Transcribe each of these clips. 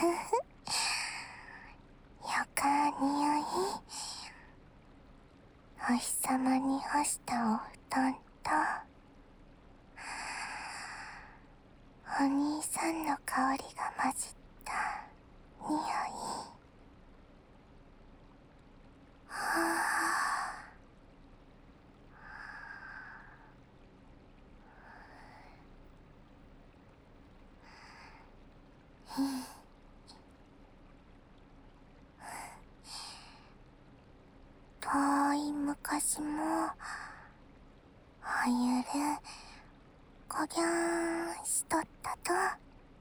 よかにおい。お日様に干したお布団と、お兄さんの香りが混じった匂い。はあ。遠い昔も、おゆる、こぎゃーんしとったと。あ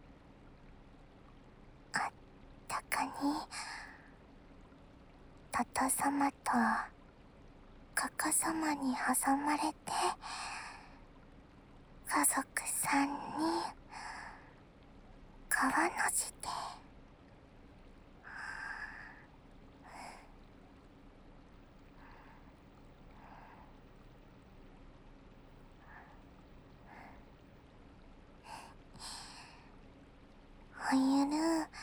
ったかに、トト様と、カカ様に挟まれて、家族3人、川の字で。おゆる、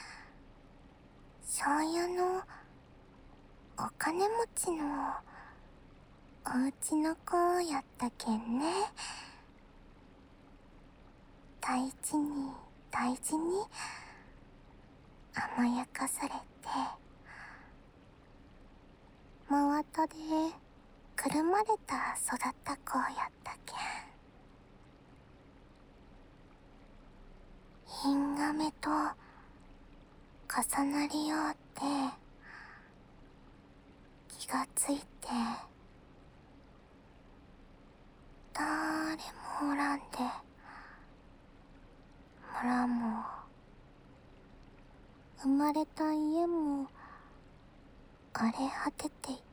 庄屋のお金持ちのお家の子やったけんね。大事に大事に甘やかされて、真綿でくるまれた育った子やったけん。銀亀と重なりようって気がついて、だーれもおらんで、村も生まれた家も荒れ果てていって、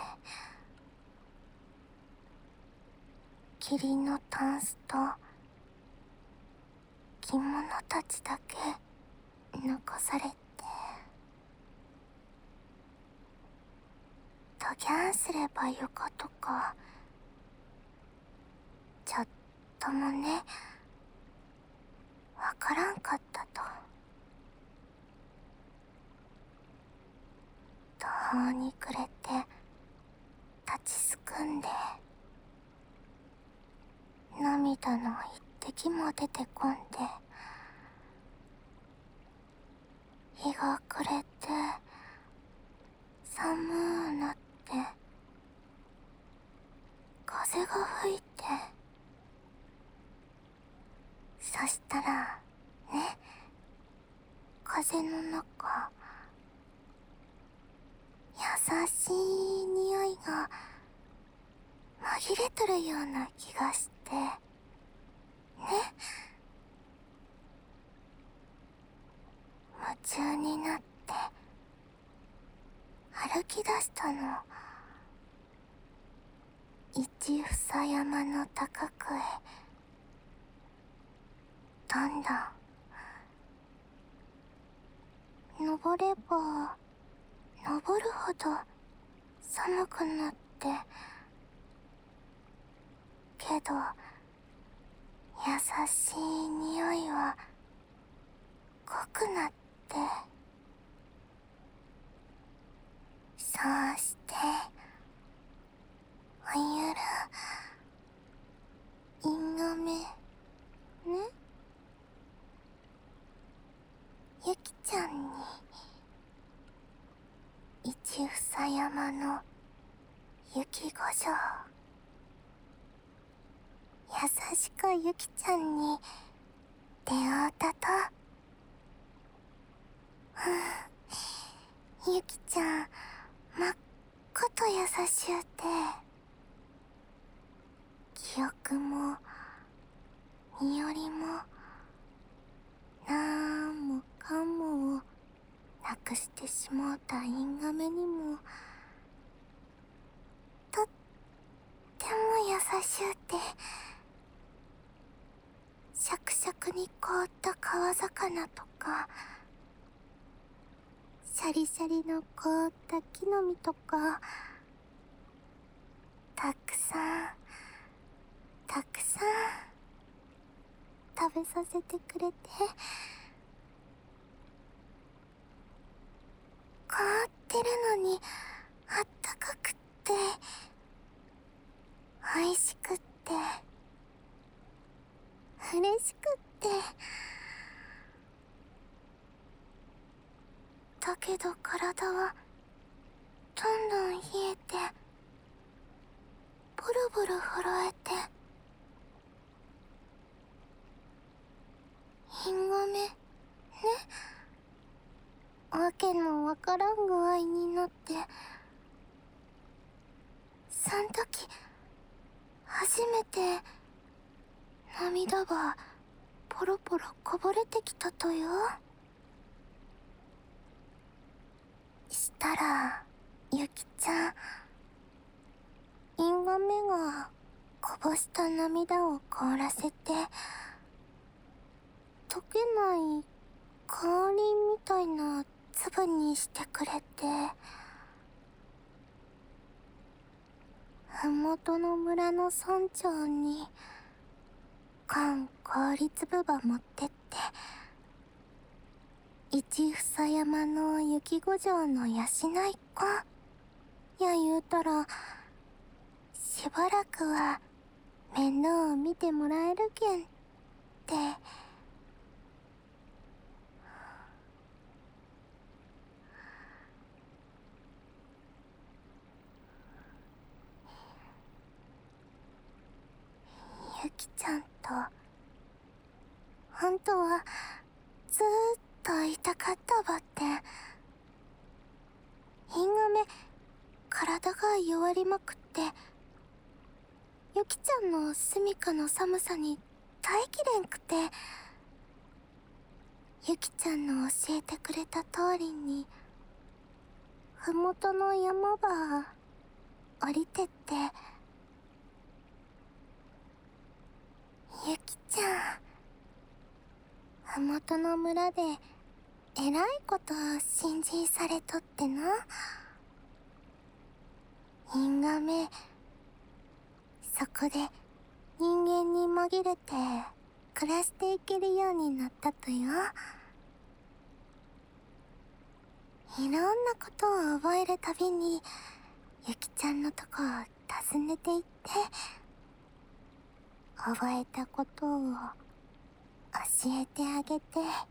霧のタンスと着物たちだけ残されて、どぎゃんすればよかとかちょっともね、わからんかったと。途方に暮れて立ちすくんで、涙の一滴も出てこんで、日が暮れて寒うなって、風が吹いて、そしたらね、風の中、優しい匂いが紛れとるような気がしてね。夢中になって歩き出したの。一房山の高くへ、どんどん登れば登るほど寒くなって、けど優しい匂いは濃くなって、そうしておゆる銀亀ね、ゆきちゃんに一房山の雪御城、優しくゆきちゃんに出会うたと。ゆきちゃん、まっこと優しゅうて、記憶も身寄りもなんもかんもをなくしてしもうたインガメにもとっても優しゅうて、シャクシャクに凍った川魚とか、シャリシャリの凍った木の実とか、たくさんたくさん食べさせてくれて、 るのにあったかくって美味しくって嬉しくって、だけど体はどんどん冷えてボロボロ震えて、インゴメね、わけのわからん具合になって、そん時初めて涙がポロポロこぼれてきたとよ。したらゆきちゃん、インゴメがこぼした涙を凍らせて溶けない氷みたいな粒にしてくれて、ふもとの村の村長に缶氷粒ば持ってって、一房山の雪五条の養い子や言うたら、しばらくは面倒を見てもらえるけんって。ゆきちゃんと本当はずーっと会いたかったばって。インゴメ体が弱りまくって、ゆきちゃんの住処の寒さに耐えきれんくて、ゆきちゃんの教えてくれた通りにふもとの山ば降りてって、ゆきちゃんふもとの村でえらいこと新人されとってな。インゴメそこで人間に紛れて暮らしていけるようになったとよ。いろんなことを覚えるたびにゆきちゃんのとこを訪ねていって、覚えたことを教えてあげて、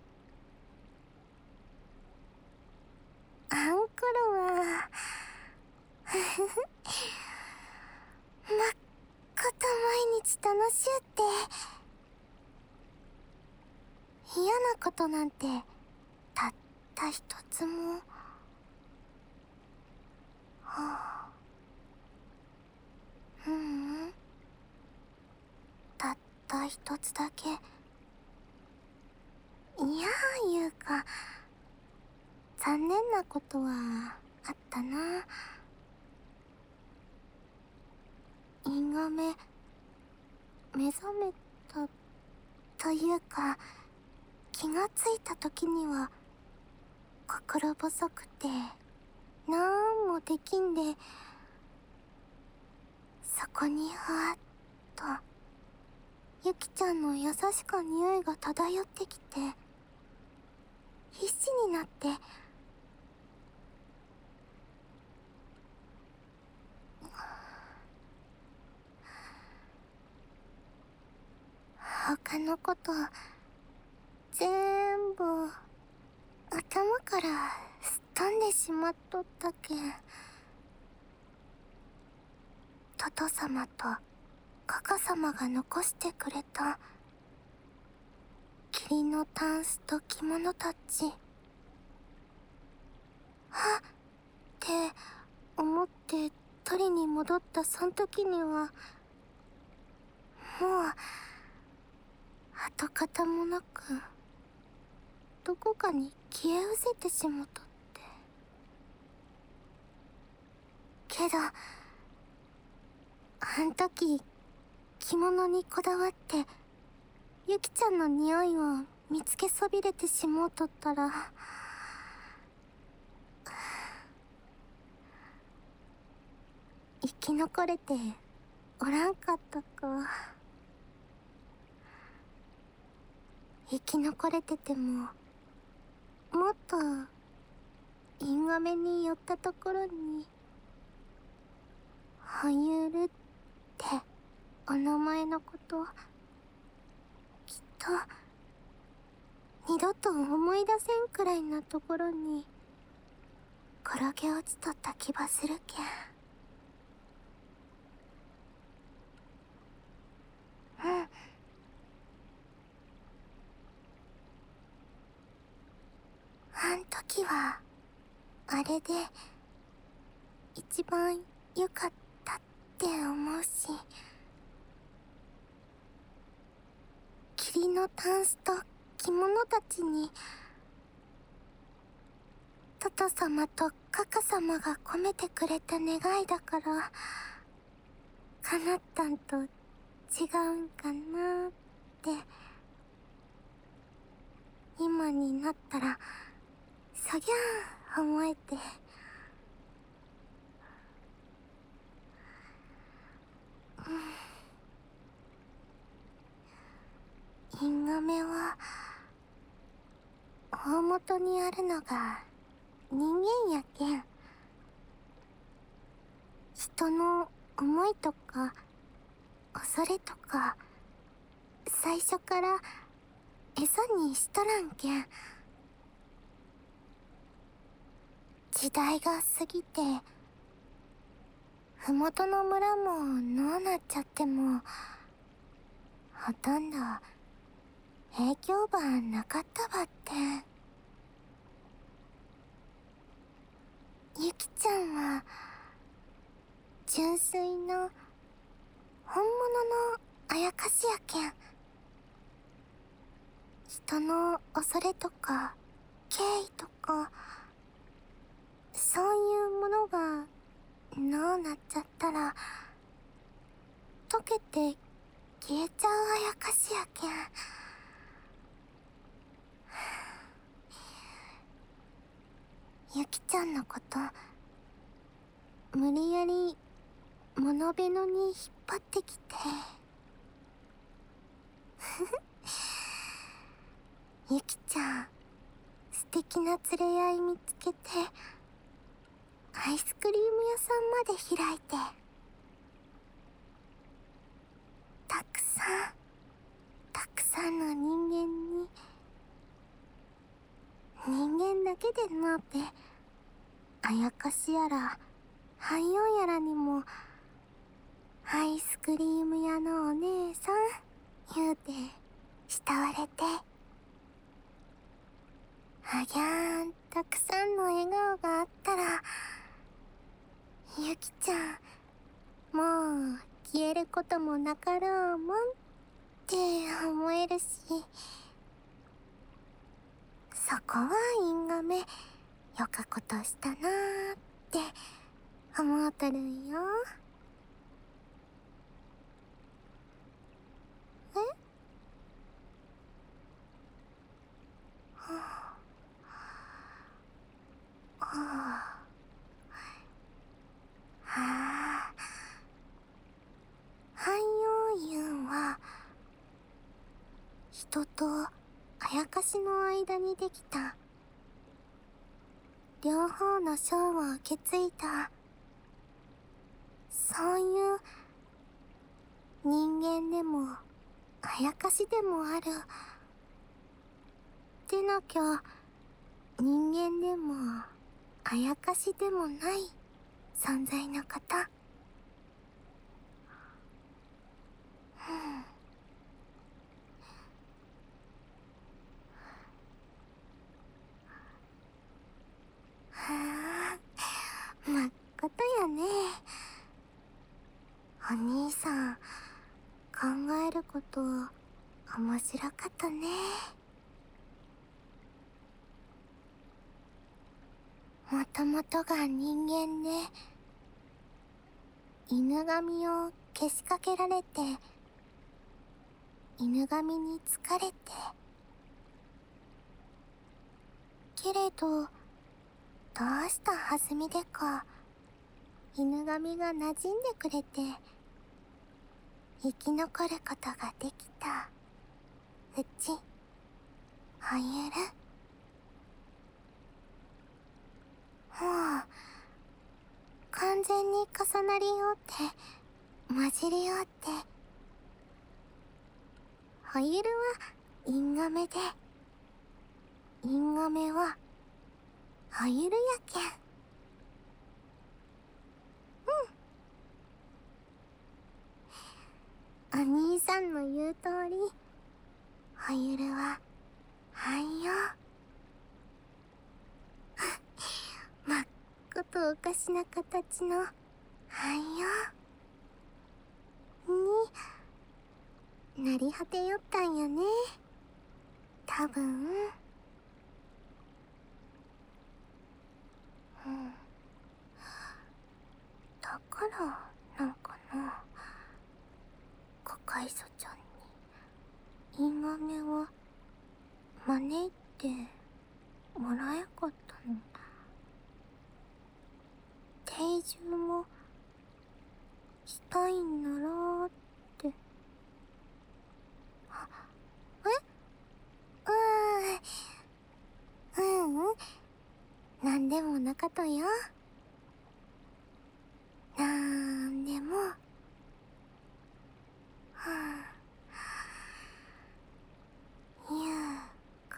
あんころはふふふまっこと毎日楽しゅうって、嫌なことなんてたった一つも。はあ、ううん、たった一つだけ、いやいうか残念なことはあったな。インゴメ目覚めたというか、気がついた時には心細くてなんもできんで、そこにふわっとゆきちゃんの優しか匂いが漂ってきて、必死になって他のこと全部頭からすっ飛んでしまっとったけん、トト様とカカ様が残してくれた霧のタンスと着物たち、はっって思って取りに戻ったそん時にはもう跡形もなくどこかに消え失せてしもとって。けどあん時着物にこだわってゆきちゃんの匂いを見つけそびれてしもうとったら、生き残れておらんかったか。生き残れててももっとイン亀に寄ったところに、ほゆるってお名前のこと、きっと二度と思い出せんくらいなところに転げ落ちとった気ばするけん。あん時はあれで一番良かったって思うし、霧のタンスと着物たちにトト様とカカ様が込めてくれた願いだから叶ったんと違うんかなって今になったらそぎゃあ思えて。銀亀は大元にあるのが人間やけん、人の思いとか恐れとか最初から餌にしとらんけん。時代が過ぎて麓の村ものうなっちゃってもほとんど影響ばなかったばって。ゆきちゃんは純粋な本物のあやかしやけん、人の恐れとか敬意とかそういうものがのうなっちゃったら溶けて消えちゃうあやかしやけん。ゆきちゃんのこと無理やり物辺野に引っ張ってきてゆきちゃん素敵な連れ合い見つけてアイスクリーム屋さんまで開いてたくさんの人間に人間だけでのうてあやかしやら汎用やらにもアイスクリーム屋のお姉さん言うて慕われて、あぎゃーんたくさんの笑顔があったらゆきちゃんもう消えることもなかろうもんって思えるし、そこは因亀よかことしたなーって思うとるんよ。え？はあ、はあ、汎用ユンは人とあやかしの間にできた両方の章を受け継いだそういう人間でもあやかしでもあるでなきゃ人間でもあやかしでもない存在の方。はあ、まっことやね。お兄さん考えること面白かったね。もともとが人間で犬神をけしかけられて犬神に疲れてけれどどうしたはずみでか犬神が馴染んでくれて生き残ることができたうちほゆる。 全に重なり合って混じり合って、ハイエルはインガメで、インガメはハイエルやけん。お兄さんの言う通り、ハイエルは汎用。まっことおかしな形の汎用になり果てよったんやね、多分。だからなんかな、コカイソちゃんにインガメを招いてもらえかったの。定住もしたいんならーって。なんでもなかとよ。なんでも。ゆうか。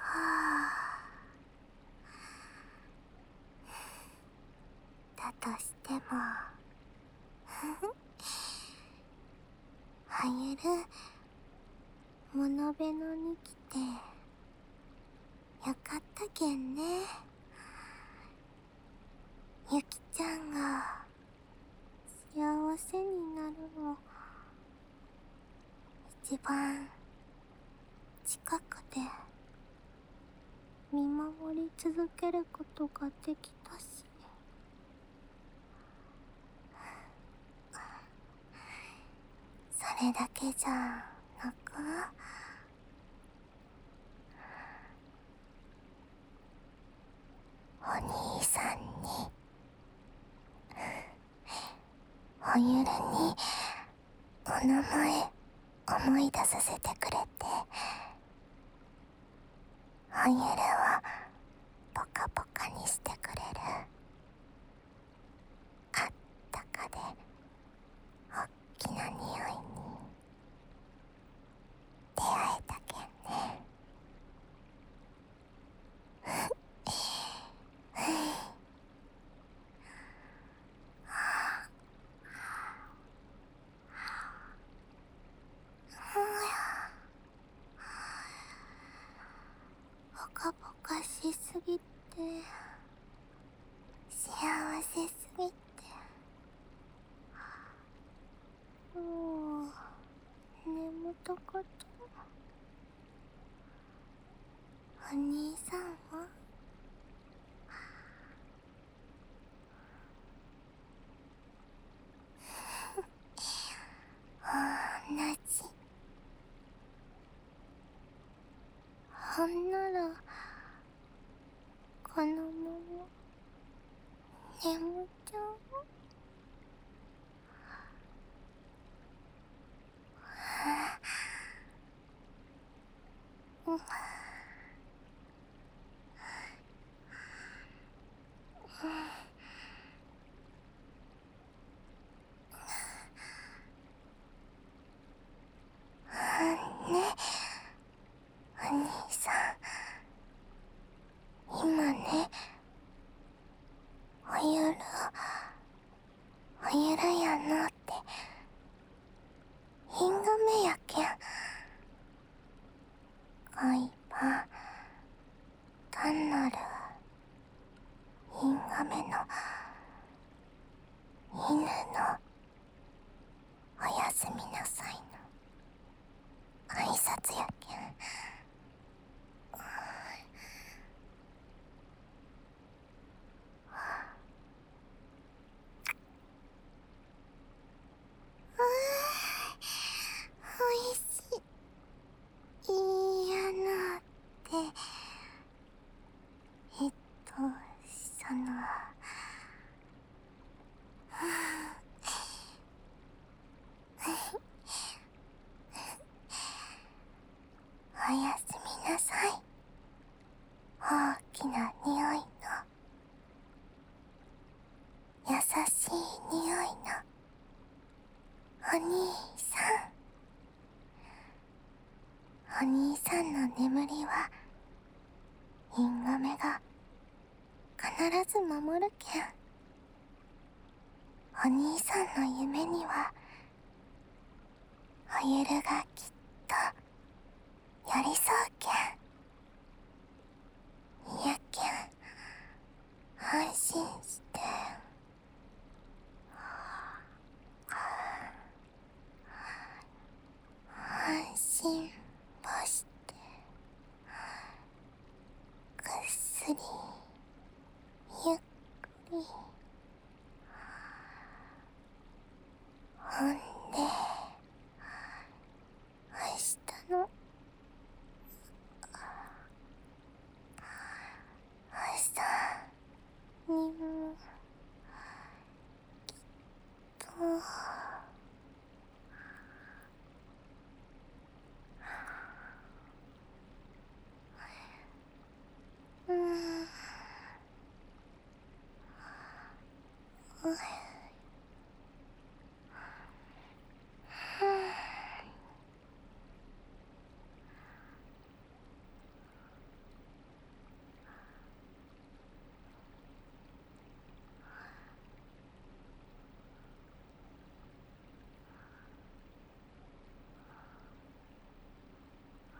だとしても。はゆる、物辺野に来て、よかったけんね。ゆきちゃんが、幸せになるの、一番、近くで、見守り続けることができたし。それだけじゃなく、お兄さんに、おゆるにお名前思い出させてくれて、おゆるをポカポカにしてくれる、あったかでおっきな匂いに出会えたけんね。ポカポカしすぎて、幸せすぎて、もう眠たかった。お兄さんは同じ。ほんならこのまま眠っちゃう。ね、お兄さん、今ね、おゆるやのってインガメやけん。恋は単なるインガメの犬のおやすみなさいの挨拶やけん。おいしい。いいやなって。その、おやすみなさい。大きな匂いの優しい匂い。 ず守るけん。お兄さんの夢にはおゆるがきっと寄り添うけん。やけん安心して安心ばしてぐっすりゆっくりほんで明日の朝にもと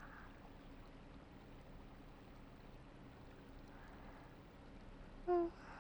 うん。